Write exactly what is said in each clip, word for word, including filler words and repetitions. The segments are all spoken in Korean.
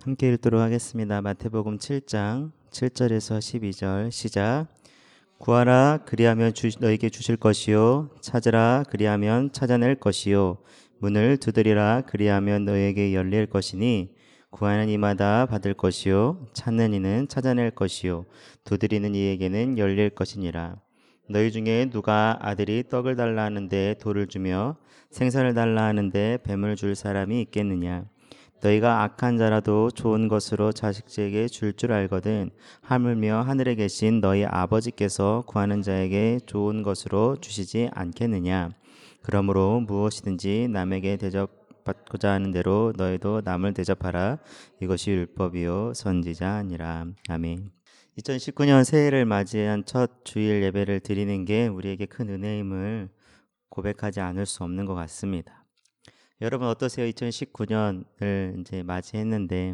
함께 읽도록 하겠습니다. 마태복음 칠 장 칠 절에서 십이 절 시작. 구하라 그리하면 주, 너에게 주실 것이요 찾으라 그리하면 찾아낼 것이요 문을 두드리라 그리하면 너에게 열릴 것이니 구하는 이마다 받을 것이요 찾는 이는 찾아낼 것이요 두드리는 이에게는 열릴 것이니라. 너희 중에 누가 아들이 떡을 달라 하는데 돌을 주며 생선을 달라 하는데 뱀을 줄 사람이 있겠느냐. 너희가 악한 자라도 좋은 것으로 자식에게 줄 줄 알거든 하물며 하늘에 계신 너희 아버지께서 구하는 자에게 좋은 것으로 주시지 않겠느냐. 그러므로 무엇이든지 남에게 대접받고자 하는 대로 너희도 남을 대접하라. 이것이 율법이요 선지자 아니라. 아멘. 이천십구 년 새해를 맞이한 첫 주일 예배를 드리는 게 우리에게 큰 은혜임을 고백하지 않을 수 없는 것 같습니다. 여러분 어떠세요? 이천십구 년을 이제 맞이했는데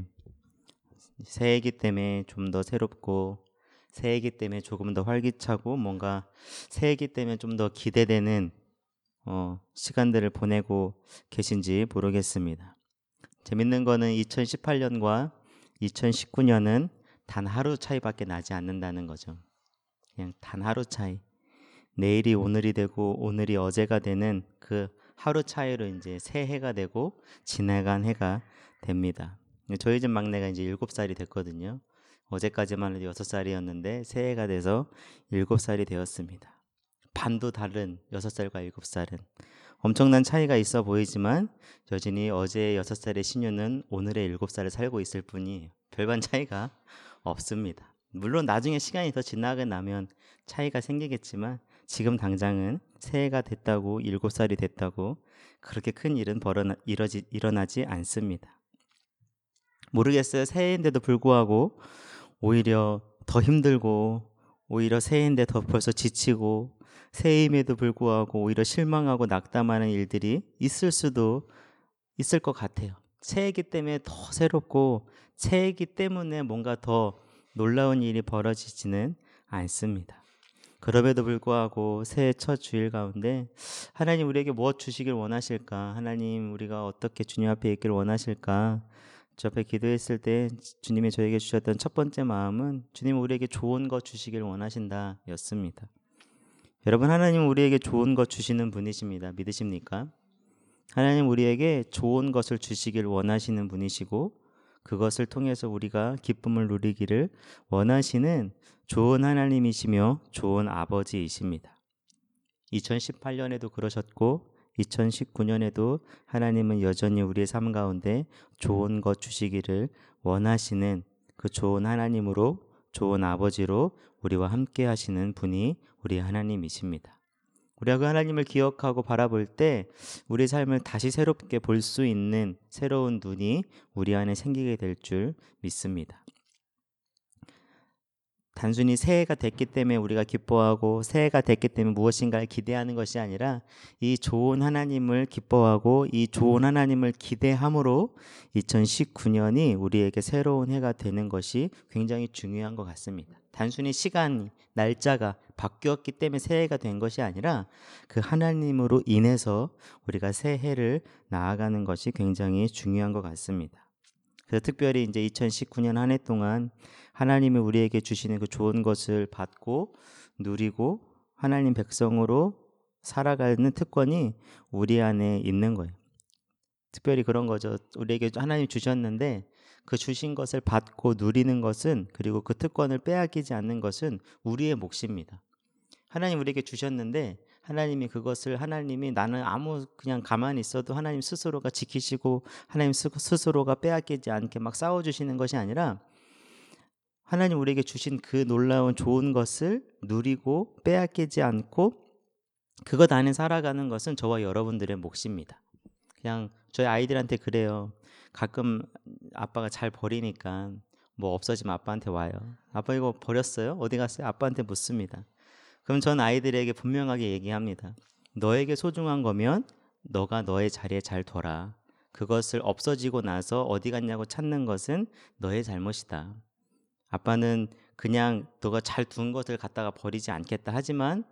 새해이기 때문에 좀 더 새롭고 새해이기 때문에 조금 더 활기차고 뭔가 새해이기 때문에 좀 더 기대되는 어, 시간들을 보내고 계신지 모르겠습니다. 재밌는 거는 이천십팔 년과 이천십구 년은 단 하루 차이밖에 나지 않는다는 거죠. 그냥 단 하루 차이. 내일이 오늘이 되고 오늘이 어제가 되는 그 하루 차이로 이제 새해가 되고 지나간 해가 됩니다. 저희 집 막내가 이제 일곱 살이 됐거든요. 어제까지만 해도 여섯 살이었는데 새해가 돼서 일곱 살이 되었습니다. 반도 다른 여섯 살과 일곱 살은 엄청난 차이가 있어 보이지만 여전히 어제의 여섯 살의 신유는 오늘의 일곱 살을 살고 있을 뿐이에요. 별반 차이가 없습니다. 물론 나중에 시간이 더 지나게 나면 차이가 생기겠지만 지금 당장은 새해가 됐다고 일곱 살이 됐다고 그렇게 큰 일은 벌어나, 이러지, 일어나지 않습니다. 모르겠어요. 새해인데도 불구하고 오히려 더 힘들고 오히려 새해인데 더 벌써 지치고 새해임에도 불구하고 오히려 실망하고 낙담하는 일들이 있을 수도 있을 것 같아요. 새해이기 때문에 더 새롭고 새해이기 때문에 뭔가 더 놀라운 일이 벌어지지는 않습니다. 그럼에도 불구하고 새해 첫 주일 가운데 하나님 우리에게 무엇 주시길 원하실까? 하나님 우리가 어떻게 주님 앞에 있길 원하실까? 저 앞에 기도했을 때 주님이 저에게 주셨던 첫 번째 마음은 주님 우리에게 좋은 것 주시길 원하신다 였습니다. 여러분 하나님 우리에게 좋은 것 주시는 분이십니다. 믿으십니까? 하나님 우리에게 좋은 것을 주시길 원하시는 분이시고 그것을 통해서 우리가 기쁨을 누리기를 원하시는 좋은 하나님이시며 좋은 아버지이십니다. 이천십팔 년에도 그러셨고 이천십구 년에도 하나님은 여전히 우리의 삶 가운데 좋은 것 주시기를 원하시는 그 좋은 하나님으로 좋은 아버지로 우리와 함께 하시는 분이 우리 하나님이십니다. 우리가 그 하나님을 기억하고 바라볼 때 우리 삶을 다시 새롭게 볼 수 있는 새로운 눈이 우리 안에 생기게 될 줄 믿습니다. 단순히 새해가 됐기 때문에 우리가 기뻐하고 새해가 됐기 때문에 무엇인가를 기대하는 것이 아니라 이 좋은 하나님을 기뻐하고 이 좋은 하나님을 기대함으로 이천십구 년이 우리에게 새로운 해가 되는 것이 굉장히 중요한 것 같습니다. 단순히 시간, 날짜가 바뀌었기 때문에 새해가 된 것이 아니라 그 하나님으로 인해서 우리가 새해를 나아가는 것이 굉장히 중요한 것 같습니다. 그래서 특별히 이제 이천십구 년 한 해 동안 하나님이 우리에게 주시는 그 좋은 것을 받고 누리고 하나님 백성으로 살아가는 특권이 우리 안에 있는 거예요. 특별히 그런 거죠. 우리에게 하나님 주셨는데 그 주신 것을 받고 누리는 것은 그리고 그 특권을 빼앗기지 않는 것은 우리의 몫입니다. 하나님 우리에게 주셨는데 하나님이 그것을 하나님이 나는 아무 그냥 가만히 있어도 하나님 스스로가 지키시고 하나님 스스로가 빼앗기지 않게 막 싸워주시는 것이 아니라 하나님 우리에게 주신 그 놀라운 좋은 것을 누리고 빼앗기지 않고 그것 안에 살아가는 것은 저와 여러분들의 몫입니다. 그냥 저희 아이들한테 그래요. 가끔 아빠가 잘 버리니까 뭐 없어지면 아빠한테 와요. 아빠 이거 버렸어요? 어디 갔어요? 아빠한테 묻습니다. 그럼 전 아이들에게 분명하게 얘기합니다. 너에게 소중한 거면 너가 너의 자리에 잘 둬라. 그것을 없어지고 나서 어디 갔냐고 찾는 것은 너의 잘못이다. 아빠는 그냥 너가 잘 둔 것을 갖다가 버리지 않겠다 하지만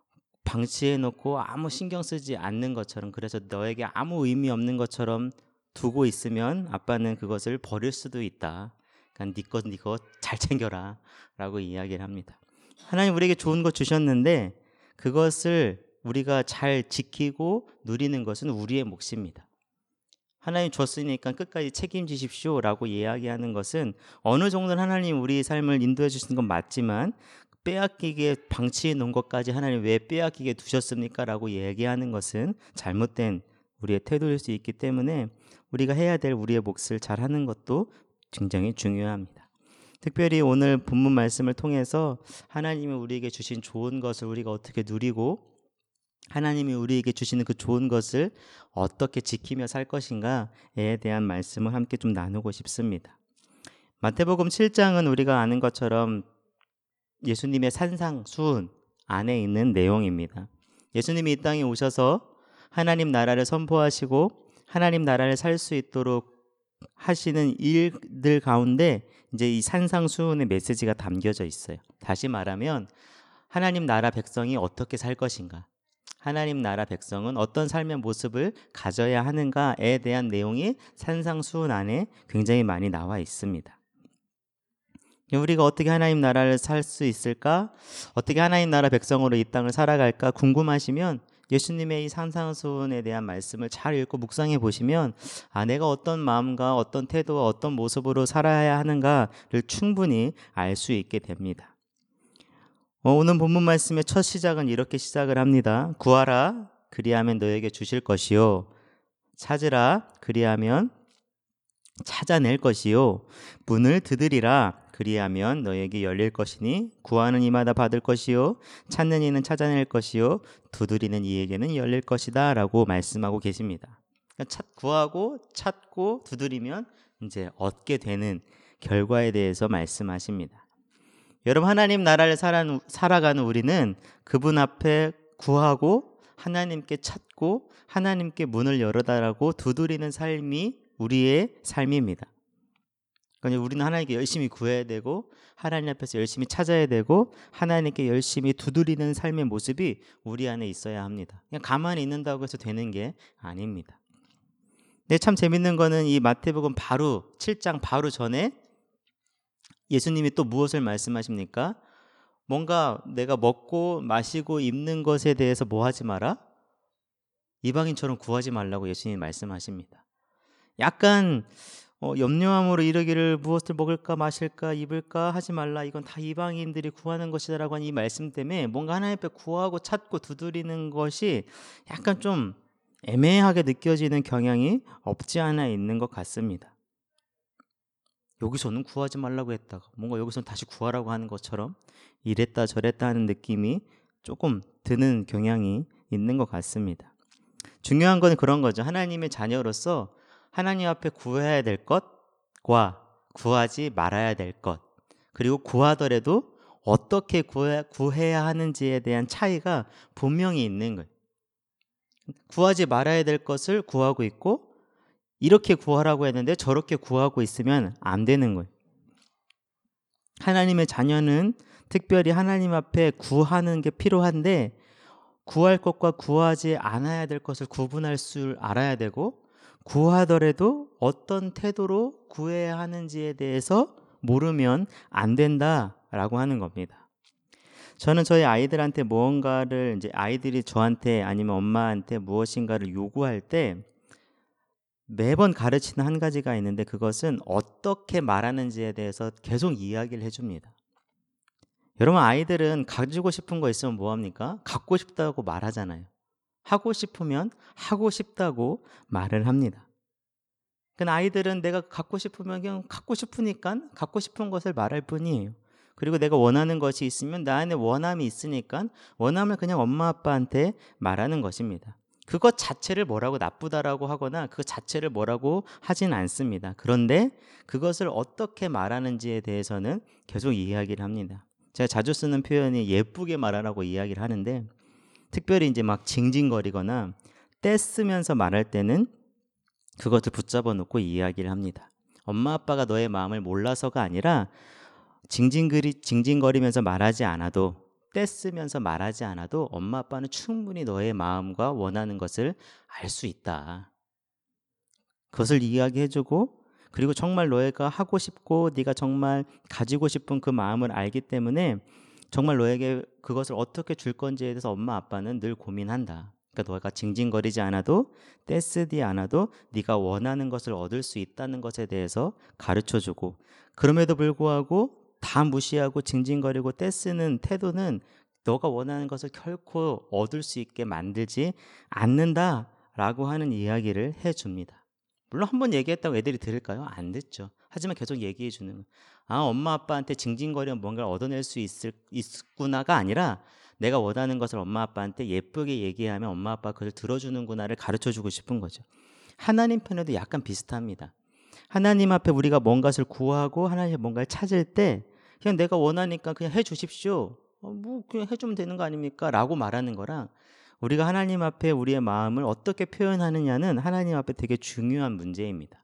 방치해놓고 아무 신경 쓰지 않는 것처럼 그래서 너에게 아무 의미 없는 것처럼 두고 있으면 아빠는 그것을 버릴 수도 있다. 그러니까 네 것 네 것 잘 챙겨라 라고 이야기를 합니다. 하나님 우리에게 좋은 것 주셨는데 그것을 우리가 잘 지키고 누리는 것은 우리의 몫입니다. 하나님 줬으니까 끝까지 책임지십시오 라고 이야기하는 것은 어느 정도는 하나님 우리 삶을 인도해 주시는 건 맞지만 빼앗기게 방치해 놓은 것까지 하나님 왜 빼앗기게 두셨습니까? 라고 얘기하는 것은 잘못된 우리의 태도일 수 있기 때문에 우리가 해야 될 우리의 몫을 잘하는 것도 굉장히 중요합니다. 특별히 오늘 본문 말씀을 통해서 하나님이 우리에게 주신 좋은 것을 우리가 어떻게 누리고 하나님이 우리에게 주시는 그 좋은 것을 어떻게 지키며 살 것인가에 대한 말씀을 함께 좀 나누고 싶습니다. 마태복음 칠 장은 우리가 아는 것처럼 예수님의 산상수훈 안에 있는 내용입니다. 예수님이 이 땅에 오셔서 하나님 나라를 선포하시고 하나님 나라를 살 수 있도록 하시는 일들 가운데 이제 이 산상수훈의 메시지가 담겨져 있어요. 다시 말하면 하나님 나라 백성이 어떻게 살 것인가, 하나님 나라 백성은 어떤 삶의 모습을 가져야 하는가에 대한 내용이 산상수훈 안에 굉장히 많이 나와 있습니다. 우리가 어떻게 하나님 나라를 살 수 있을까? 어떻게 하나님 나라 백성으로 이 땅을 살아갈까 궁금하시면 예수님의 이 산상수훈에 대한 말씀을 잘 읽고 묵상해 보시면 아, 내가 어떤 마음과 어떤 태도와 어떤 모습으로 살아야 하는가를 충분히 알 수 있게 됩니다. 어, 오늘 본문 말씀의 첫 시작은 이렇게 시작을 합니다. 구하라 그리하면 너에게 주실 것이요 찾으라 그리하면 찾아낼 것이요 문을 두드리라 그리하면 너에게 열릴 것이니 구하는 이마다 받을 것이요 찾는 이는 찾아낼 것이요 두드리는 이에게는 열릴 것이다 라고 말씀하고 계십니다. 그러니까 찾, 구하고 찾고 두드리면 이제 얻게 되는 결과에 대해서 말씀하십니다. 여러분 하나님 나라를 살아, 살아가는 우리는 그분 앞에 구하고 하나님께 찾고 하나님께 문을 열어달라고 두드리는 삶이 우리의 삶입니다. 그러니까 우리는 하나님께 열심히 구해야 되고 하나님 앞에서 열심히 찾아야 되고 하나님께 열심히 두드리는 삶의 모습이 우리 안에 있어야 합니다. 그냥 가만히 있는다고 해서 되는 게 아닙니다. 근데 참 재밌는 거는 이 마태복음 바로 칠 장 바로 전에 예수님이 또 무엇을 말씀하십니까? 뭔가 내가 먹고 마시고 입는 것에 대해서 뭐 하지 마라? 이방인처럼 구하지 말라고 예수님이 말씀하십니다. 약간 어, 염려함으로 이르기를 무엇을 먹을까 마실까 입을까 하지 말라, 이건 다 이방인들이 구하는 것이다 라고 하는 이 말씀 때문에 뭔가 하나님 앞에 구하고 찾고 두드리는 것이 약간 좀 애매하게 느껴지는 경향이 없지 않아 있는 것 같습니다. 여기서는 구하지 말라고 했다가 뭔가 여기서는 다시 구하라고 하는 것처럼 이랬다 저랬다 하는 느낌이 조금 드는 경향이 있는 것 같습니다. 중요한 건 그런 거죠. 하나님의 자녀로서 하나님 앞에 구해야 될 것과 구하지 말아야 될 것, 그리고 구하더라도 어떻게 구해, 구해야 하는지에 대한 차이가 분명히 있는 거예요. 구하지 말아야 될 것을 구하고 있고 이렇게 구하라고 했는데 저렇게 구하고 있으면 안 되는 거예요. 하나님의 자녀는 특별히 하나님 앞에 구하는 게 필요한데 구할 것과 구하지 않아야 될 것을 구분할 줄 알아야 되고 구하더라도 어떤 태도로 구해야 하는지에 대해서 모르면 안 된다라고 하는 겁니다. 저는 저희 아이들한테 무언가를 이제 아이들이 저한테 아니면 엄마한테 무엇인가를 요구할 때 매번 가르치는 한 가지가 있는데 그것은 어떻게 말하는지에 대해서 계속 이야기를 해줍니다. 여러분 아이들은 가지고 싶은 거 있으면 뭐합니까? 갖고 싶다고 말하잖아요. 하고 싶으면 하고 싶다고 말을 합니다. 그 아이들은 내가 갖고 싶으면 그냥 갖고 싶으니까 갖고 싶은 것을 말할 뿐이에요. 그리고 내가 원하는 것이 있으면 나 안에 원함이 있으니까 원함을 그냥 엄마 아빠한테 말하는 것입니다. 그것 자체를 뭐라고 나쁘다라고 하거나 그것 자체를 뭐라고 하진 않습니다. 그런데 그것을 어떻게 말하는지에 대해서는 계속 이야기를 합니다. 제가 자주 쓰는 표현이 예쁘게 말하라고 이야기를 하는데 특별히 이제 막 징징거리거나 떼쓰면서 말할 때는 그것을 붙잡아 놓고 이야기를 합니다. 엄마 아빠가 너의 마음을 몰라서가 아니라 징징거리, 징징거리면서 말하지 않아도 떼쓰면서 말하지 않아도 엄마 아빠는 충분히 너의 마음과 원하는 것을 알 수 있다. 그것을 이야기해주고, 그리고 정말 너희가 하고 싶고 네가 정말 가지고 싶은 그 마음을 알기 때문에 정말 너에게 그것을 어떻게 줄 건지에 대해서 엄마 아빠는 늘 고민한다. 그러니까 너가 징징거리지 않아도, 떼쓰지 않아도 네가 원하는 것을 얻을 수 있다는 것에 대해서 가르쳐주고, 그럼에도 불구하고 다 무시하고 징징거리고 떼쓰는 태도는 너가 원하는 것을 결코 얻을 수 있게 만들지 않는다라고 하는 이야기를 해줍니다. 물론 한 번 얘기했다고 애들이 들을까요? 안 듣죠. 하지만 계속 얘기해 주는 거예요. 아, 엄마 아빠한테 징징거리면 뭔가를 얻어낼 수 있을, 있구나가 아니라 내가 원하는 것을 엄마 아빠한테 예쁘게 얘기하면 엄마 아빠가 그걸 들어주는구나를 가르쳐주고 싶은 거죠. 하나님 편에도 약간 비슷합니다. 하나님 앞에 우리가 뭔가를 구하고 하나님 뭔가를 찾을 때 그냥 내가 원하니까 그냥 해주십시오. 어, 뭐 그냥 해주면 되는 거 아닙니까? 라고 말하는 거랑 우리가 하나님 앞에 우리의 마음을 어떻게 표현하느냐는 하나님 앞에 되게 중요한 문제입니다.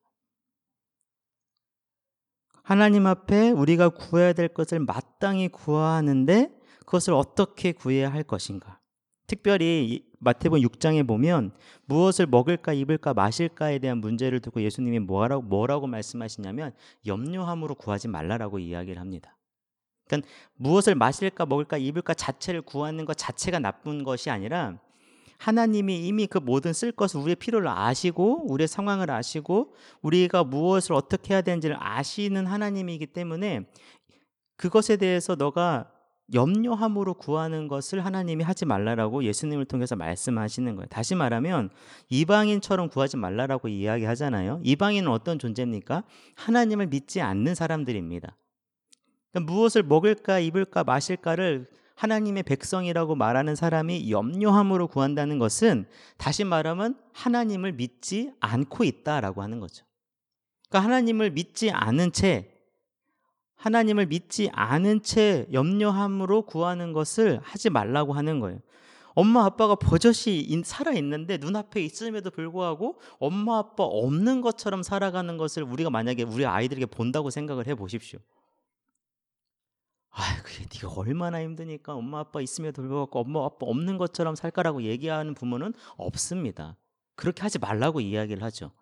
하나님 앞에 우리가 구해야 될 것을 마땅히 구하는데 그것을 어떻게 구해야 할 것인가. 특별히 마태복음 육 장에 보면 무엇을 먹을까 입을까 마실까에 대한 문제를 두고 예수님이 뭐라고, 뭐라고 말씀하시냐면 염려함으로 구하지 말라라고 이야기를 합니다. 그러니까 무엇을 마실까 먹을까 입을까 자체를 구하는 것 자체가 나쁜 것이 아니라 하나님이 이미 그 모든 쓸 것을 우리의 필요를 아시고 우리의 상황을 아시고 우리가 무엇을 어떻게 해야 되는지를 아시는 하나님이기 때문에 그것에 대해서 너가 염려함으로 구하는 것을 하나님이 하지 말라라고 예수님을 통해서 말씀하시는 거예요. 다시 말하면 이방인처럼 구하지 말라라고 이야기하잖아요. 이방인은 어떤 존재입니까? 하나님을 믿지 않는 사람들입니다. 그러니까 무엇을 먹을까 입을까 마실까를 하나님의 백성이라고 말하는 사람이 염려함으로 구한다는 것은 다시 말하면 하나님을 믿지 않고 있다라고 하는 거죠. 그러니까 하나님을 믿지 않은 채 하나님을 믿지 않은 채 염려함으로 구하는 것을 하지 말라고 하는 거예요. 엄마 아빠가 버젓이 살아있는데 눈앞에 있음에도 불구하고 엄마 아빠 없는 것처럼 살아가는 것을 우리가 만약에 우리 아이들에게 본다고 생각을 해보십시오. 아, 그게 네가 얼마나 힘드니까 엄마 아빠 있음에도 불구하고 엄마 아빠 없는 것처럼 살까라고 얘기하는 부모는 없습니다. 그렇게 하지 말라고 이야기를 하죠.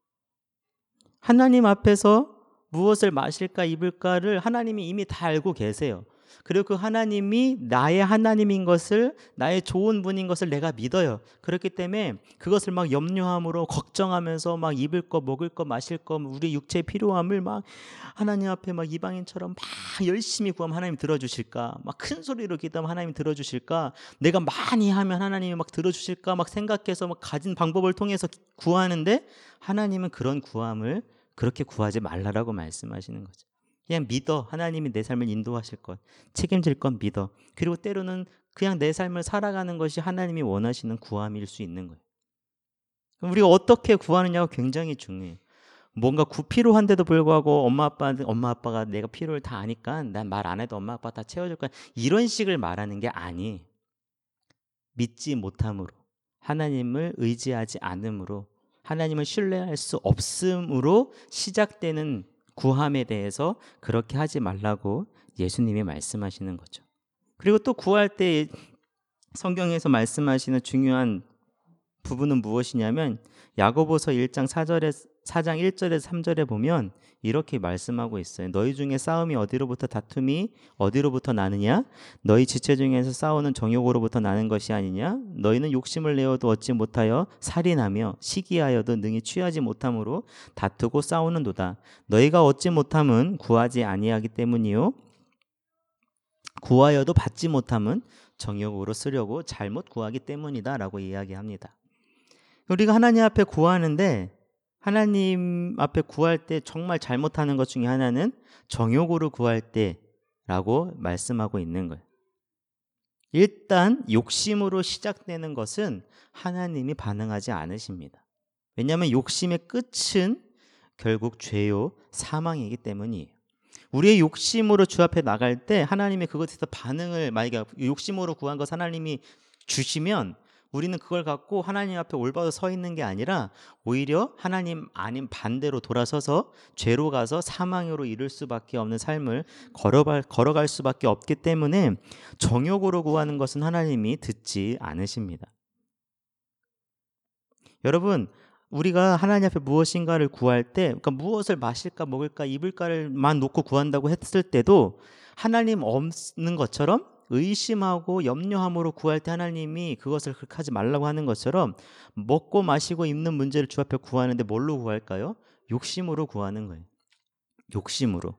하나님 앞에서 무엇을 마실까 입을까를 하나님이 이미 다 알고 계세요. 그리고 그 하나님이 나의 하나님인 것을, 나의 좋은 분인 것을 내가 믿어요. 그렇기 때문에 그것을 막 염려함으로 걱정하면서 막 입을 거 먹을 거 마실 거 우리 육체의 필요함을 막 하나님 앞에 막 이방인처럼 막 열심히 구하면 하나님 들어주실까, 막 큰 소리로 기도하면 하나님 들어주실까, 내가 많이 하면 하나님이 막 들어주실까 막 생각해서 막 가진 방법을 통해서 구하는데 하나님은 그런 구함을 그렇게 구하지 말라라고 말씀하시는 거죠. 그냥 믿어. 하나님이 내 삶을 인도하실 것, 책임질 건 믿어. 그리고 때로는 그냥 내 삶을 살아가는 것이 하나님이 원하시는 구함일 수 있는 거예요. 그럼 우리가 어떻게 구하느냐가 굉장히 중요해요. 뭔가 구 필요한데도 불구하고 엄마 아빠 엄마 아빠가 내가 필요를 다 아니까 난 말 안 해도 엄마 아빠 다 채워줄 거야. 이런 식을 말하는 게 아니. 믿지 못함으로, 하나님을 의지하지 않음으로, 하나님을 신뢰할 수 없음으로 시작되는 구함에 대해서 그렇게 하지 말라고 예수님이 말씀하시는 거죠. 그리고 또 구할 때 성경에서 말씀하시는 중요한 부분은 무엇이냐면 야고보서 일 장 사 절에 사 장 일 절에서 삼 절에 보면 이렇게 말씀하고 있어요. 너희 중에 싸움이 어디로부터 다툼이 어디로부터 나느냐? 너희 지체 중에서 싸우는 정욕으로부터 나는 것이 아니냐? 너희는 욕심을 내어도 얻지 못하여 살인하며 시기하여도 능히 취하지 못함으로 다투고 싸우는도다. 너희가 얻지 못함은 구하지 아니하기 때문이요 구하여도 받지 못함은 정욕으로 쓰려고 잘못 구하기 때문이다 라고 이야기합니다. 우리가 하나님 앞에 구하는데 하나님 앞에 구할 때 정말 잘못하는 것 중에 하나는 정욕으로 구할 때라고 말씀하고 있는 거예요. 일단 욕심으로 시작되는 것은 하나님이 반응하지 않으십니다. 왜냐하면 욕심의 끝은 결국 죄요 사망이기 때문이에요. 우리의 욕심으로 주 앞에 나갈 때 하나님이 그것에서 반응을, 만약에 욕심으로 구한 것 하나님이 주시면 우리는 그걸 갖고 하나님 앞에 올바로 서 있는 게 아니라 오히려 하나님 아닌 반대로 돌아서서 죄로 가서 사망으로 이를 수밖에 없는 삶을 걸어갈, 걸어갈 수밖에 없기 때문에 정욕으로 구하는 것은 하나님이 듣지 않으십니다. 여러분, 우리가 하나님 앞에 무엇인가를 구할 때, 그러니까 무엇을 마실까 먹을까 입을까를만 놓고 구한다고 했을 때도 하나님 없는 것처럼 의심하고 염려함으로 구할 때 하나님이 그것을 그렇게 하지 말라고 하는 것처럼 먹고 마시고 입는 문제를 주 앞에 구하는데 뭘로 구할까요? 욕심으로 구하는 거예요. 욕심으로.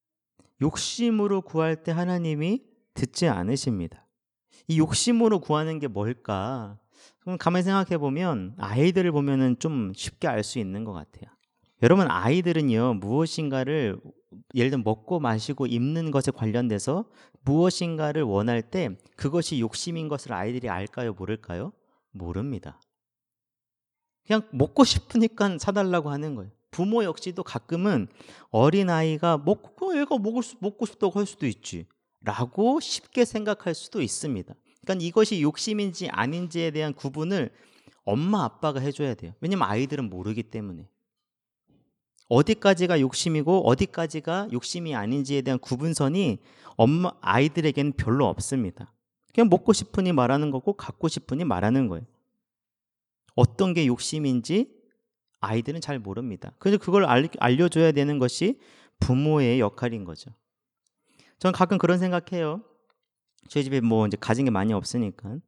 욕심으로 구할 때 하나님이 듣지 않으십니다. 이 욕심으로 구하는 게 뭘까? 그럼 가만히 생각해 보면 아이들을 보면은 좀 쉽게 알 수 있는 것 같아요. 여러분, 아이들은요 무엇인가를 예를 들면 먹고 마시고 입는 것에 관련돼서 무엇인가를 원할 때 그것이 욕심인 것을 아이들이 알까요? 모를까요? 모릅니다. 그냥 먹고 싶으니까 사달라고 하는 거예요. 부모 역시도 가끔은 어린아이가 먹고 얘가 먹을 수, 먹고 싶다고 할 수도 있지 라고 쉽게 생각할 수도 있습니다. 그러니까 이것이 욕심인지 아닌지에 대한 구분을 엄마 아빠가 해줘야 돼요. 왜냐면 아이들은 모르기 때문에. 어디까지가 욕심이고 어디까지가 욕심이 아닌지에 대한 구분선이 엄마 아이들에게는 별로 없습니다. 그냥 먹고 싶으니 말하는 거고 갖고 싶으니 말하는 거예요. 어떤 게 욕심인지 아이들은 잘 모릅니다. 그래서 그걸 알려줘야 되는 것이 부모의 역할인 거죠. 저는 가끔 그런 생각해요. 저희 집에 뭐 이제 가진 게 많이 없으니까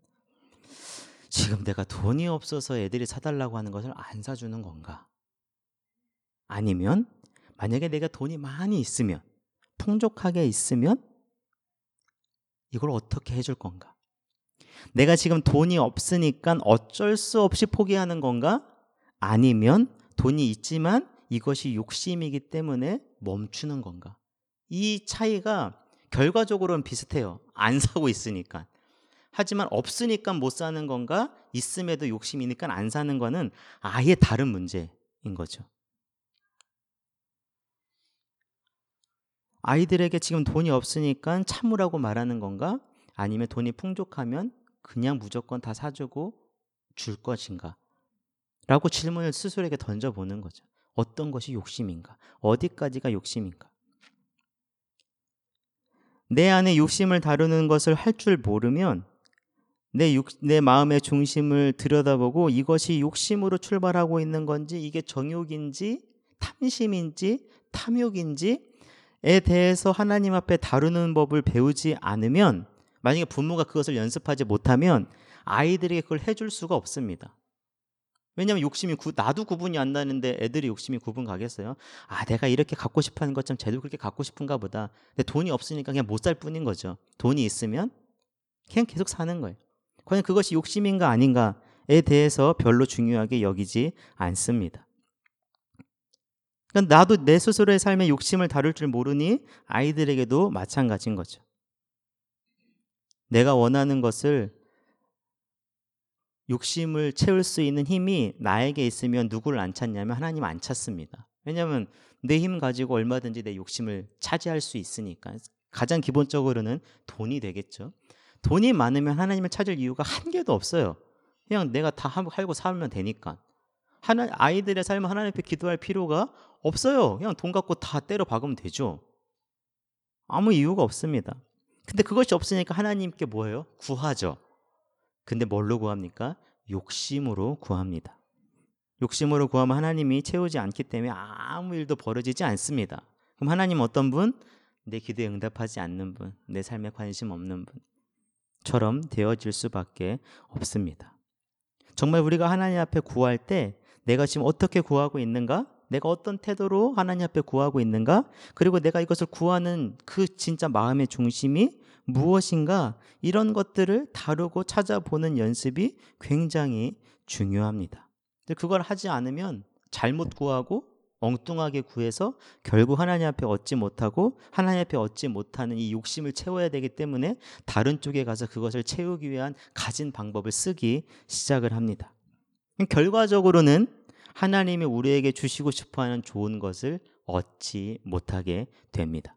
지금 내가 돈이 없어서 애들이 사달라고 하는 것을 안 사주는 건가? 아니면 만약에 내가 돈이 많이 있으면, 풍족하게 있으면 이걸 어떻게 해줄 건가? 내가 지금 돈이 없으니까 어쩔 수 없이 포기하는 건가? 아니면 돈이 있지만 이것이 욕심이기 때문에 멈추는 건가? 이 차이가 결과적으로는 비슷해요. 안 사고 있으니까. 하지만 없으니까 못 사는 건가? 있음에도 욕심이니까 안 사는 거는 아예 다른 문제인 거죠. 아이들에게 지금 돈이 없으니까 참으라고 말하는 건가? 아니면 돈이 풍족하면 그냥 무조건 다 사주고 줄 것인가? 라고 질문을 스스로에게 던져보는 거죠. 어떤 것이 욕심인가? 어디까지가 욕심인가? 내 안에 욕심을 다루는 것을 할 줄 모르면 내, 육, 내 마음의 중심을 들여다보고 이것이 욕심으로 출발하고 있는 건지 이게 정욕인지 탐심인지 탐욕인지에 대해서 하나님 앞에 다루는 법을 배우지 않으면, 만약에 부모가 그것을 연습하지 못하면 아이들에게 그걸 해줄 수가 없습니다. 왜냐하면 욕심이 구, 나도 구분이 안 나는데 애들이 욕심이 구분 가겠어요? 아, 내가 이렇게 갖고 싶어하는 것처럼 쟤도 그렇게 갖고 싶은가 보다. 근데 돈이 없으니까 그냥 못 살 뿐인 거죠. 돈이 있으면 그냥 계속 사는 거예요. 과연 그것이 욕심인가 아닌가에 대해서 별로 중요하게 여기지 않습니다. 그러니까 나도 내 스스로의 삶의 욕심을 다룰 줄 모르니 아이들에게도 마찬가지인 거죠. 내가 원하는 것을, 욕심을 채울 수 있는 힘이 나에게 있으면 누구를 안 찾냐면 하나님 안 찾습니다. 왜냐하면 내 힘 가지고 얼마든지 내 욕심을 차지할 수 있으니까. 가장 기본적으로는 돈이 되겠죠. 돈이 많으면 하나님을 찾을 이유가 한 개도 없어요. 그냥 내가 다 하고 살면 되니까. 하나, 아이들의 삶을 하나님 앞에 기도할 필요가 없어요. 그냥 돈 갖고 다 때려 박으면 되죠. 아무 이유가 없습니다. 근데 그것이 없으니까 하나님께 뭐예요? 구하죠. 근데 뭘로 구합니까? 욕심으로 구합니다. 욕심으로 구하면 하나님이 채우지 않기 때문에 아무 일도 벌어지지 않습니다. 그럼 하나님 어떤 분? 내 기도에 응답하지 않는 분, 내 삶에 관심 없는 분처럼 되어질 수밖에 없습니다. 정말 우리가 하나님 앞에 구할 때 내가 지금 어떻게 구하고 있는가? 내가 어떤 태도로 하나님 앞에 구하고 있는가? 그리고 내가 이것을 구하는 그 진짜 마음의 중심이 무엇인가? 이런 것들을 다루고 찾아보는 연습이 굉장히 중요합니다. 그걸 하지 않으면 잘못 구하고 엉뚱하게 구해서 결국 하나님 앞에 얻지 못하고, 하나님 앞에 얻지 못하는 이 욕심을 채워야 되기 때문에 다른 쪽에 가서 그것을 채우기 위한 가진 방법을 쓰기 시작을 합니다. 결과적으로는 하나님이 우리에게 주시고 싶어하는 좋은 것을 얻지 못하게 됩니다.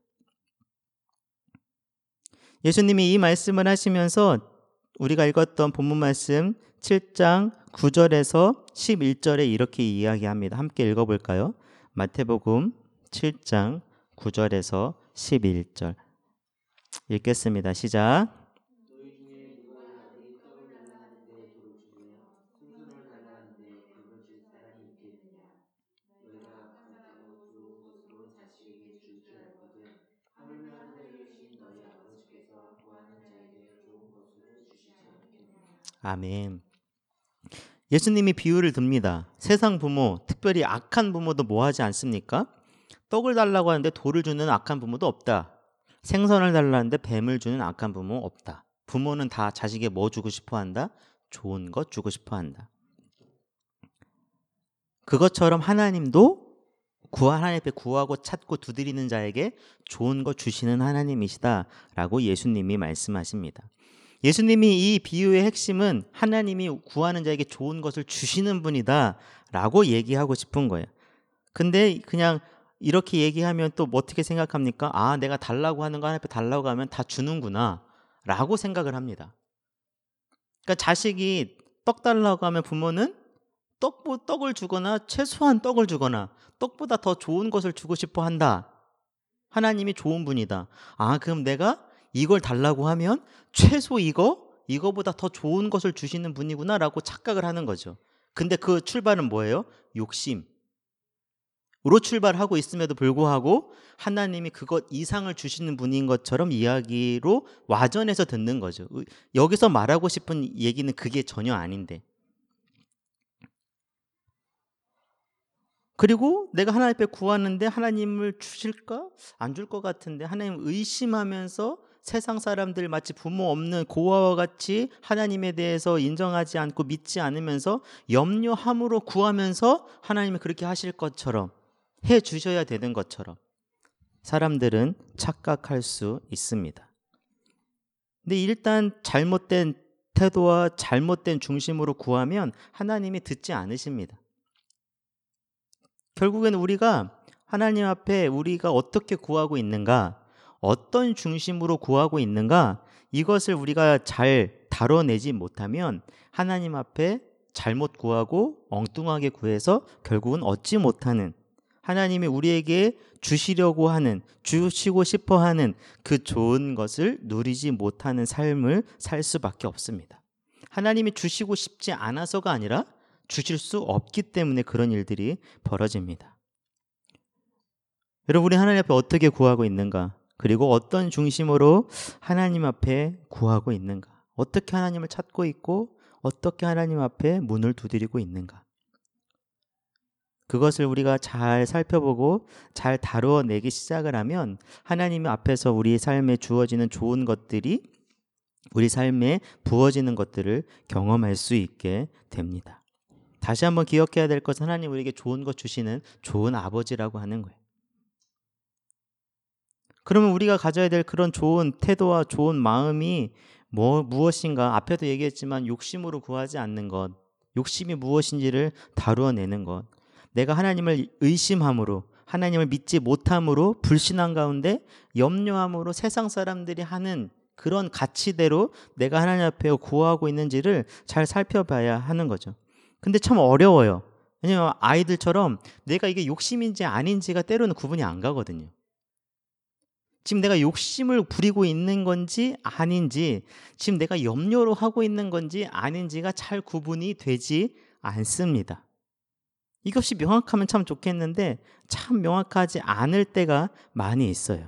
예수님이 이 말씀을 하시면서 우리가 읽었던 본문 말씀 칠 장 구 절에서 십일 절에 이렇게 이야기합니다. 함께 읽어볼까요? 마태복음 칠 장 구 절에서 십일 절 읽겠습니다. 시작. 아멘. 예수님이 비유를 듭니다. 세상 부모, 특별히 악한 부모도 뭐 하지 않습니까? 떡을 달라고 하는데 돌을 주는 악한 부모도 없다. 생선을 달라는데 뱀을 주는 악한 부모 없다. 부모는 다 자식에게 뭐 주고 싶어 한다? 좋은 것 주고 싶어 한다. 그것처럼 하나님도 구하, 하나님 앞에 구하고 찾고 두드리는 자에게 좋은 것 주시는 하나님이시다라고 예수님이 말씀하십니다. 예수님이 이 비유의 핵심은 하나님이 구하는 자에게 좋은 것을 주시는 분이다라고 얘기하고 싶은 거예요. 근데 그냥 이렇게 얘기하면 또 뭐 어떻게 생각합니까? 아, 내가 달라고 하는 거 하나님 앞에 달라고 하면 다 주는구나 라고 생각을 합니다. 그러니까 자식이 떡 달라고 하면 부모는 떡, 떡을 주거나 최소한 떡을 주거나 떡보다 더 좋은 것을 주고 싶어 한다. 하나님이 좋은 분이다. 아, 그럼 내가 이걸 달라고 하면 최소 이거, 이거보다 더 좋은 것을 주시는 분이구나 라고 착각을 하는 거죠. 근데 그 출발은 뭐예요? 욕심으로 출발하고 있음에도 불구하고 하나님이 그것 이상을 주시는 분인 것처럼 이야기로 와전해서 듣는 거죠. 여기서 말하고 싶은 얘기는 그게 전혀 아닌데. 그리고 내가 하나님 앞에 구하는데 하나님을 주실까? 안 줄 것 같은데 하나님 의심하면서 세상 사람들 마치 부모 없는 고아와 같이 하나님에 대해서 인정하지 않고 믿지 않으면서 염려함으로 구하면서 하나님이 그렇게 하실 것처럼 해 주셔야 되는 것처럼 사람들은 착각할 수 있습니다. 근데 일단 잘못된 태도와 잘못된 중심으로 구하면 하나님이 듣지 않으십니다. 결국에는 우리가 하나님 앞에 우리가 어떻게 구하고 있는가, 어떤 중심으로 구하고 있는가, 이것을 우리가 잘 다뤄내지 못하면 하나님 앞에 잘못 구하고 엉뚱하게 구해서 결국은 얻지 못하는, 하나님이 우리에게 주시려고 하는, 주시고 싶어 하는 그 좋은 것을 누리지 못하는 삶을 살 수밖에 없습니다. 하나님이 주시고 싶지 않아서가 아니라 주실 수 없기 때문에 그런 일들이 벌어집니다. 여러분, 우리 하나님 앞에 어떻게 구하고 있는가? 그리고 어떤 중심으로 하나님 앞에 구하고 있는가? 어떻게 하나님을 찾고 있고 어떻게 하나님 앞에 문을 두드리고 있는가? 그것을 우리가 잘 살펴보고 잘 다루어내기 시작을 하면 하나님 앞에서 우리 삶에 주어지는 좋은 것들이 우리 삶에 부어지는 것들을 경험할 수 있게 됩니다. 다시 한번 기억해야 될 것은 하나님 우리에게 좋은 것 주시는 좋은 아버지라고 하는 거예요. 그러면 우리가 가져야 될 그런 좋은 태도와 좋은 마음이 뭐, 무엇인가? 앞에도 얘기했지만 욕심으로 구하지 않는 것, 욕심이 무엇인지를 다루어내는 것, 내가 하나님을 의심함으로, 하나님을 믿지 못함으로, 불신한 가운데 염려함으로 세상 사람들이 하는 그런 가치대로 내가 하나님 앞에 구하고 있는지를 잘 살펴봐야 하는 거죠. 근데 참 어려워요. 왜냐하면 아이들처럼 내가 이게 욕심인지 아닌지가 때로는 구분이 안 가거든요. 지금 내가 욕심을 부리고 있는 건지 아닌지, 지금 내가 염려로 하고 있는 건지 아닌지가 잘 구분이 되지 않습니다. 이것이 명확하면 참 좋겠는데 참 명확하지 않을 때가 많이 있어요.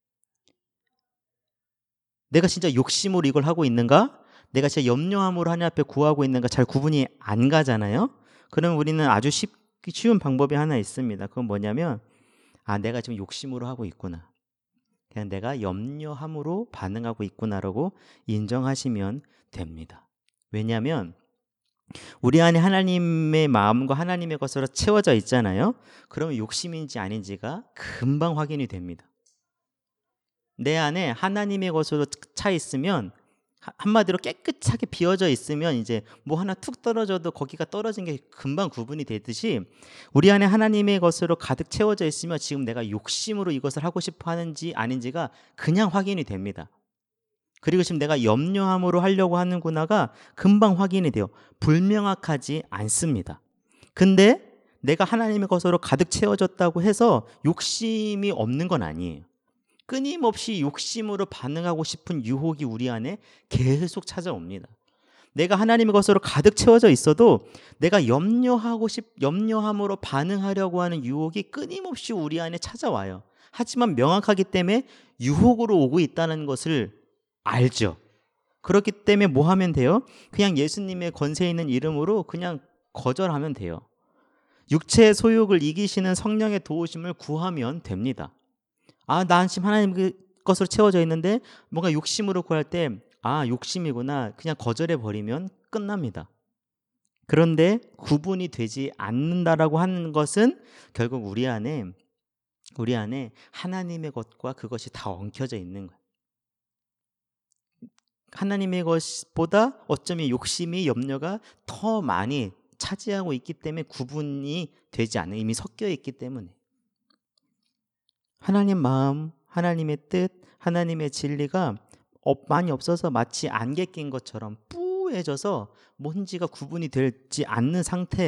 내가 진짜 욕심으로 이걸 하고 있는가? 내가 진짜 염려함으로 하나님 앞에 구하고 있는가? 잘 구분이 안 가잖아요. 그럼 우리는 아주 쉽, 쉬운 방법이 하나 있습니다. 그건 뭐냐면, 아, 내가 지금 욕심으로 하고 있구나, 그냥 내가 염려함으로 반응하고 있구나라고 인정하시면 됩니다. 왜냐하면 우리 안에 하나님의 마음과 하나님의 것으로 채워져 있잖아요. 그러면 욕심인지 아닌지가 금방 확인이 됩니다. 내 안에 하나님의 것으로 차 있으면, 한마디로 깨끗하게 비워져 있으면 이제 뭐 하나 툭 떨어져도 거기가 떨어진 게 금방 구분이 되듯이 우리 안에 하나님의 것으로 가득 채워져 있으면 지금 내가 욕심으로 이것을 하고 싶어 하는지 아닌지가 그냥 확인이 됩니다. 그리고 지금 내가 염려함으로 하려고 하는구나가 금방 확인이 돼요. 불명확하지 않습니다. 근데 내가 하나님의 것으로 가득 채워졌다고 해서 욕심이 없는 건 아니에요. 끊임없이 욕심으로 반응하고 싶은 유혹이 우리 안에 계속 찾아옵니다. 내가 하나님의 것으로 가득 채워져 있어도 내가 염려하고 싶, 염려함으로 반응하려고 하는 유혹이 끊임없이 우리 안에 찾아와요. 하지만 명확하기 때문에 유혹으로 오고 있다는 것을 알죠. 그렇기 때문에 뭐 하면 돼요? 그냥 예수님의 권세 있는 이름으로 그냥 거절하면 돼요. 육체의 소욕을 이기시는 성령의 도우심을 구하면 됩니다. 아, 나 지금 하나님 것으로 채워져 있는데 뭔가 욕심으로 구할 때 아, 욕심이구나. 그냥 거절해 버리면 끝납니다. 그런데 구분이 되지 않는다라고 하는 것은 결국 우리 안에 우리 안에 하나님의 것과 그것이 다 엉켜져 있는 거예요. 하나님의 것보다 어쩌면 욕심이 염려가 더 많이 차지하고 있기 때문에 구분이 되지 않는, 이미 섞여 있기 때문에 하나님 마음, 하나님의 뜻, 하나님의 진리가 많이 없어서 마치 안개 낀 것처럼 뿌해져서 뭔지가 구분이 되지 않는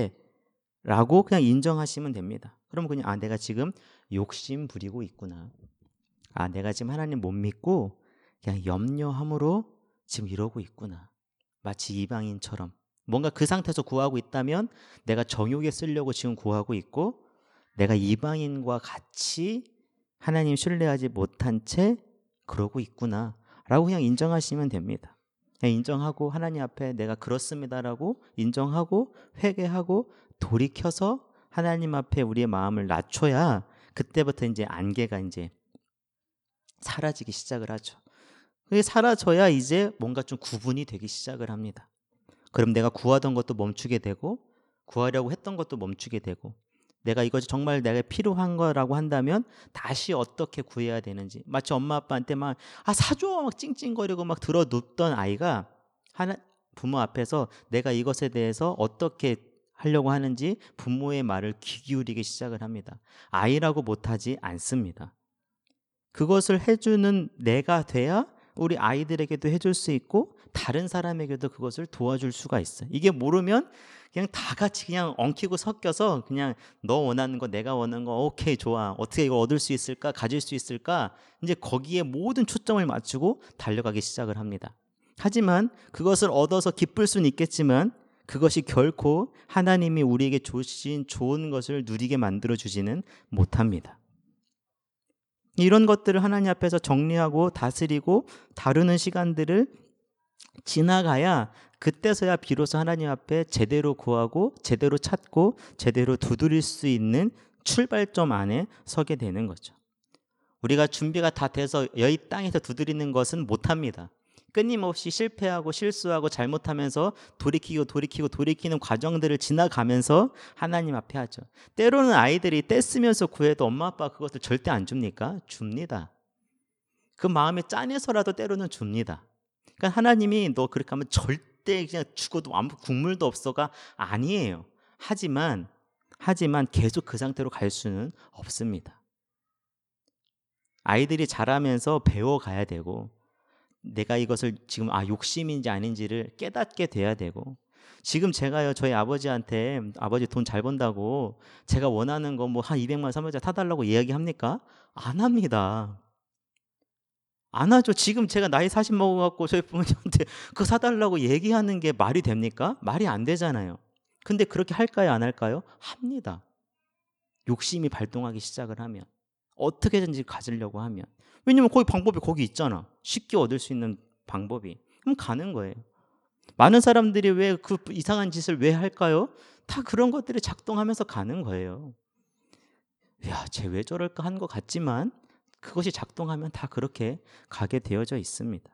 상태라고 그냥 인정하시면 됩니다. 그러면 그냥 아, 내가 지금 욕심 부리고 있구나. 아, 내가 지금 하나님 못 믿고 그냥 염려함으로 지금 이러고 있구나. 마치 이방인처럼 뭔가 그 상태에서 구하고 있다면 내가 정욕에 쓰려고 지금 구하고 있고 내가 이방인과 같이 하나님 신뢰하지 못한 채 그러고 있구나 라고 그냥 인정하시면 됩니다. 그냥 인정하고 하나님 앞에 내가 그렇습니다라고 인정하고 회개하고 돌이켜서 하나님 앞에 우리의 마음을 낮춰야 그때부터 이제 안개가 이제 사라지기 시작을 하죠. 그게 사라져야 이제 뭔가 좀 구분이 되기 시작을 합니다. 그럼 내가 구하던 것도 멈추게 되고 구하려고 했던 것도 멈추게 되고 내가 이것이 정말 내가 필요한 거라고 한다면 다시 어떻게 구해야 되는지, 마치 엄마 아빠한테 막 아 사줘 막 찡찡거리고 막 들어눕던 아이가 하나 부모 앞에서 내가 이것에 대해서 어떻게 하려고 하는지 부모의 말을 귀 기울이기 시작을 합니다. 아이라고 못하지 않습니다. 그것을 해주는 내가 돼야 우리 아이들에게도 해줄 수 있고 다른 사람에게도 그것을 도와줄 수가 있어요. 이게 모르면 그냥 다 같이 그냥 엉키고 섞여서 그냥 너 원하는 거 내가 원하는 거 오케이 좋아 어떻게 이걸 얻을 수 있을까 가질 수 있을까 이제 거기에 모든 초점을 맞추고 달려가기 시작을 합니다. 하지만 그것을 얻어서 기쁠 수는 있겠지만 그것이 결코 하나님이 우리에게 주신 좋은 것을 누리게 만들어주지는 못합니다. 이런 것들을 하나님 앞에서 정리하고 다스리고 다루는 시간들을 지나가야 그때서야 비로소 하나님 앞에 제대로 구하고 제대로 찾고 제대로 두드릴 수 있는 출발점 안에 서게 되는 거죠. 우리가 준비가 다 돼서 여기 땅에서 두드리는 것은 못합니다. 끊임없이 실패하고 실수하고 잘못하면서 돌이키고 돌이키고 돌이키는 과정들을 지나가면서 하나님 앞에 하죠. 때로는 아이들이 떼쓰면서 구해도 엄마 아빠가 그것을 절대 안 줍니까? 줍니다. 그 마음에 짠해서라도 때로는 줍니다. 그러니까 하나님이 너 그렇게 하면 절대 그냥 죽어도 아무 국물도 없어가 아니에요. 하지만 하지만 계속 그 상태로 갈 수는 없습니다. 아이들이 자라면서 배워가야 되고 내가 이것을 지금 아 욕심인지 아닌지를 깨닫게 돼야 되고 지금 제가요 저희 아버지한테 아버지 돈 잘 번다고 제가 원하는 거 뭐 한 이백만 원 삼백만 원 사달라고 이야기합니까? 안 합니다. 안 하죠. 지금 제가 나이 사십 먹어갖고 저희 부모님한테 그거 사달라고 얘기하는 게 말이 됩니까? 말이 안 되잖아요. 근데 그렇게 할까요? 안 할까요? 합니다. 욕심이 발동하기 시작을 하면 어떻게든지 가지려고 하면 왜냐면 거기 방법이 거기 있잖아. 쉽게 얻을 수 있는 방법이. 그럼 가는 거예요. 많은 사람들이 왜 그 이상한 짓을 왜 할까요? 다 그런 것들이 작동하면서 가는 거예요. 야, 쟤 왜 저럴까 한 것 같지만 그것이 작동하면 다 그렇게 가게 되어져 있습니다.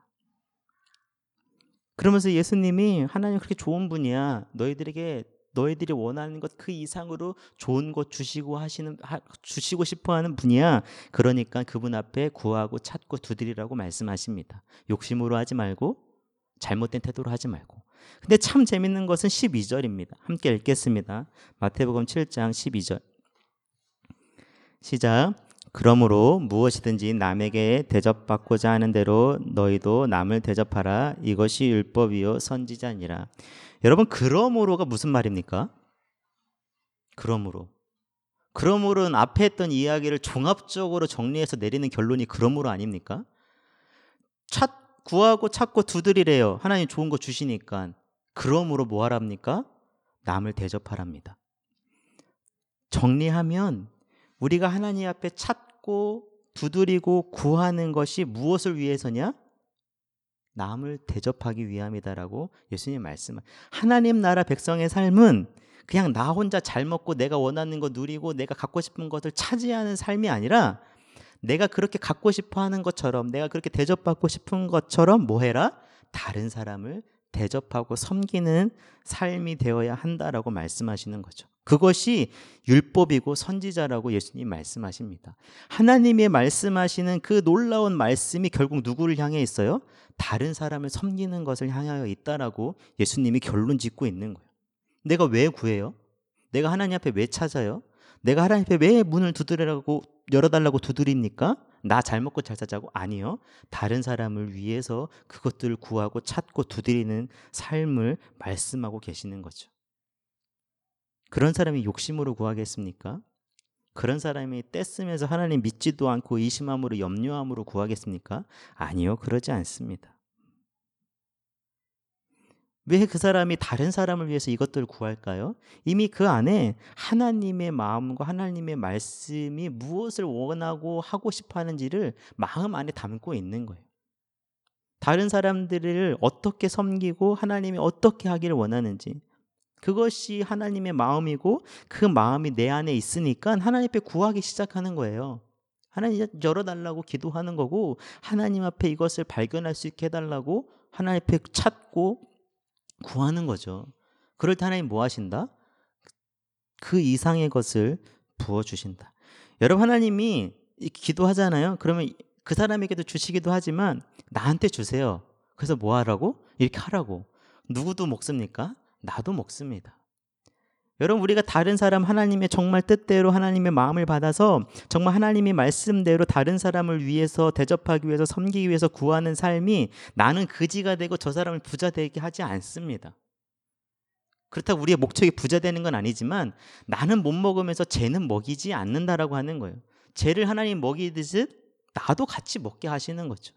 그러면서 예수님이 하나님 그렇게 좋은 분이야. 너희들에게 너희들이 원하는 것 그 이상으로 좋은 것 주시고 하시는 하, 주시고 싶어하는 분이야. 그러니까 그분 앞에 구하고 찾고 두드리라고 말씀하십니다. 욕심으로 하지 말고 잘못된 태도로 하지 말고. 근데 참 재밌는 것은 십이 절입니다. 함께 읽겠습니다. 마태복음 칠 장 십이 절. 시작. 그러므로 무엇이든지 남에게 대접받고자 하는 대로 너희도 남을 대접하라. 이것이 율법이요 선지자니라. 여러분, 그러므로가 무슨 말입니까? 그러므로. 그러므로는 앞에 했던 이야기를 종합적으로 정리해서 내리는 결론이 그러므로 아닙니까? 찾, 구하고 찾고 두드리래요. 하나님 좋은 거 주시니까. 그러므로 뭐 하랍니까? 남을 대접하랍니다. 정리하면 우리가 하나님 앞에 찾고 두드리고 구하는 것이 무엇을 위해서냐? 남을 대접하기 위함이다라고 예수님 말씀. 하나님 나라 백성의 삶은 그냥 나 혼자 잘 먹고 내가 원하는 거 누리고 내가 갖고 싶은 것을 차지하는 삶이 아니라 내가 그렇게 갖고 싶어 하는 것처럼, 내가 그렇게 대접받고 싶은 것처럼 뭐 해라? 다른 사람을 대접하고 섬기는 삶이 되어야 한다라고 말씀하시는 거죠. 그것이 율법이고 선지자라고 예수님 말씀하십니다. 하나님의 말씀하시는 그 놀라운 말씀이 결국 누구를 향해 있어요? 다른 사람을 섬기는 것을 향하여 있다라고 예수님이 결론 짓고 있는 거예요. 내가 왜 구해요? 내가 하나님 앞에 왜 찾아요? 내가 하나님 앞에 왜 문을 두드리라고 열어달라고 두드립니까? 나 잘 먹고 잘 살자고? 아니요. 다른 사람을 위해서 그것들을 구하고 찾고 두드리는 삶을 말씀하고 계시는 거죠. 그런 사람이 욕심으로 구하겠습니까? 그런 사람이 떼쓰면서 하나님 믿지도 않고 의심함으로 염려함으로 구하겠습니까? 아니요. 그러지 않습니다. 왜 그 사람이 다른 사람을 위해서 이것들을 구할까요? 이미 그 안에 하나님의 마음과 하나님의 말씀이 무엇을 원하고 하고 싶어 하는지를 마음 안에 담고 있는 거예요. 다른 사람들을 어떻게 섬기고 하나님이 어떻게 하기를 원하는지, 그것이 하나님의 마음이고 그 마음이 내 안에 있으니까 하나님 앞에 구하기 시작하는 거예요. 하나님 열어달라고 기도하는 거고, 하나님 앞에 이것을 발견할 수 있게 해달라고 하나님 앞에 찾고 구하는 거죠. 그럴 때 하나님 뭐 하신다? 그 이상의 것을 부어주신다. 여러분, 하나님이 기도하잖아요. 그러면 그 사람에게도 주시기도 하지만 나한테 주세요. 그래서 뭐 하라고? 이렇게 하라고. 누구도 먹습니까? 나도 먹습니다. 여러분, 우리가 다른 사람 하나님의 정말 뜻대로 하나님의 마음을 받아서 정말 하나님의 말씀대로 다른 사람을 위해서 대접하기 위해서 섬기기 위해서 구하는 삶이 나는 그지가 되고 저 사람을 부자 되게 하지 않습니다. 그렇다고 우리의 목적이 부자 되는 건 아니지만 나는 못 먹으면서 쟤는 먹이지 않는다라고 하는 거예요. 쟤를 하나님 먹이듯이 나도 같이 먹게 하시는 거죠.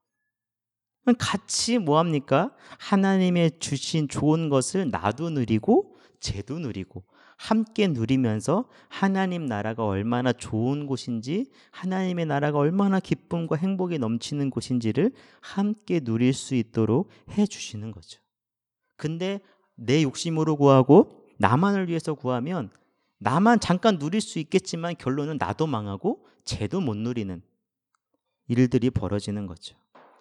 같이 뭐 합니까? 하나님의 주신 좋은 것을 나도 누리고 쟤도 누리고 함께 누리면서 하나님 나라가 얼마나 좋은 곳인지, 하나님의 나라가 얼마나 기쁨과 행복이 넘치는 곳인지를 함께 누릴 수 있도록 해주시는 거죠. 근데 내 욕심으로 구하고 나만을 위해서 구하면 나만 잠깐 누릴 수 있겠지만 결론은 나도 망하고 쟤도 못 누리는 일들이 벌어지는 거죠.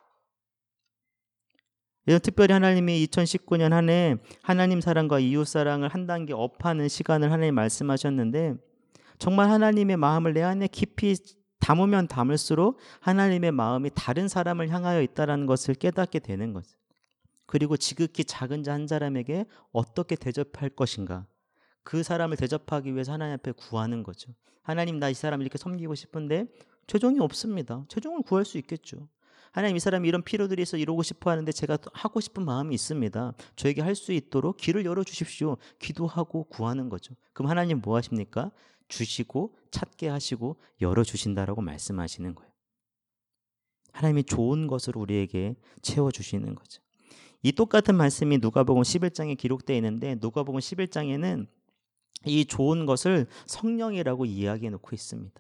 특별히 하나님이 이천십구 년 한 해 하나님 사랑과 이웃 사랑을 한 단계 업하는 시간을 하나님 말씀하셨는데, 정말 하나님의 마음을 내 안에 깊이 담으면 담을수록 하나님의 마음이 다른 사람을 향하여 있다는 것을 깨닫게 되는 거죠. 그리고 지극히 작은 자 한 사람에게 어떻게 대접할 것인가, 그 사람을 대접하기 위해서 하나님 앞에 구하는 거죠. 하나님, 나 이 사람을 이렇게 섬기고 싶은데 최종이 없습니다. 최종을 구할 수 있겠죠. 하나님, 이 사람이 이런 필요들이 있어 이러고 싶어 하는데 제가 하고 싶은 마음이 있습니다. 저에게 할 수 있도록 길을 열어주십시오. 기도하고 구하는 거죠. 그럼 하나님 뭐 하십니까? 주시고 찾게 하시고 열어주신다라고 말씀하시는 거예요. 하나님이 좋은 것으로 우리에게 채워주시는 거죠. 이 똑같은 말씀이 누가복음 십일 장에 기록되어 있는데, 누가복음 십일 장에는 이 좋은 것을 성령이라고 이야기해 놓고 있습니다.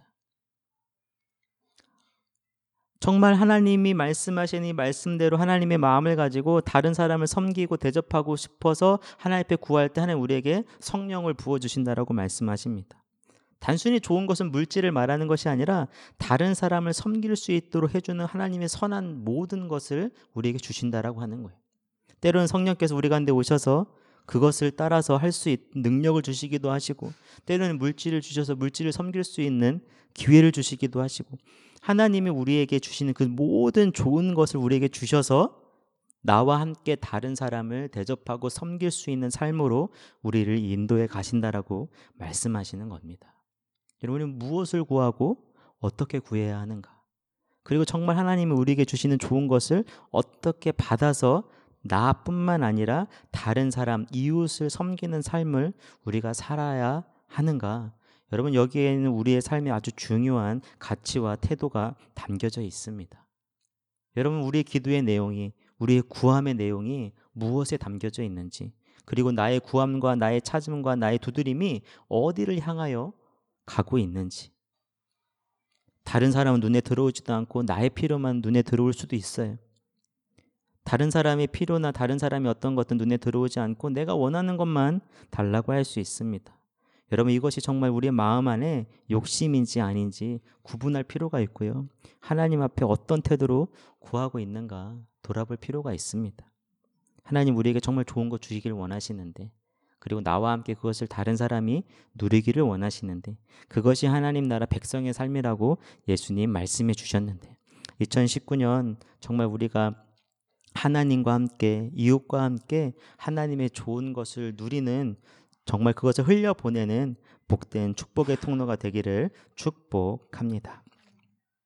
정말 하나님이 말씀하신 이 말씀대로 하나님의 마음을 가지고 다른 사람을 섬기고 대접하고 싶어서 하나님 앞에 구할 때 하나님 우리에게 성령을 부어주신다라고 말씀하십니다. 단순히 좋은 것은 물질을 말하는 것이 아니라 다른 사람을 섬길 수 있도록 해주는 하나님의 선한 모든 것을 우리에게 주신다라고 하는 거예요. 때로는 성령께서 우리 가운데 오셔서 그것을 따라서 할 수 있는 능력을 주시기도 하시고, 때로는 물질을 주셔서 물질을 섬길 수 있는 기회를 주시기도 하시고, 하나님이 우리에게 주시는 그 모든 좋은 것을 우리에게 주셔서 나와 함께 다른 사람을 대접하고 섬길 수 있는 삶으로 우리를 인도해 가신다라고 말씀하시는 겁니다. 여러분은 무엇을 구하고 어떻게 구해야 하는가? 그리고 정말 하나님이 우리에게 주시는 좋은 것을 어떻게 받아서 나뿐만 아니라 다른 사람, 이웃을 섬기는 삶을 우리가 살아야 하는가? 여러분, 여기에는 우리의 삶에 아주 중요한 가치와 태도가 담겨져 있습니다. 여러분, 우리의 기도의 내용이, 우리의 구함의 내용이 무엇에 담겨져 있는지, 그리고 나의 구함과 나의 찾음과 나의 두드림이 어디를 향하여 가고 있는지. 다른 사람은 눈에 들어오지도 않고 나의 필요만 눈에 들어올 수도 있어요. 다른 사람의 필요나 다른 사람이 어떤 것든 눈에 들어오지 않고 내가 원하는 것만 달라고 할 수 있습니다. 여러분, 이것이 정말 우리의 마음 안에 욕심인지 아닌지 구분할 필요가 있고요. 하나님 앞에 어떤 태도로 구하고 있는가 돌아볼 필요가 있습니다. 하나님 우리에게 정말 좋은 것 주시길 원하시는데, 그리고 나와 함께 그것을 다른 사람이 누리기를 원하시는데, 그것이 하나님 나라 백성의 삶이라고 예수님 말씀해 주셨는데, 이천십구 년 정말 우리가 하나님과 함께, 이웃과 함께 하나님의 좋은 것을 누리는, 정말 그것을 흘려보내는 복된 축복의 통로가 되기를 축복합니다.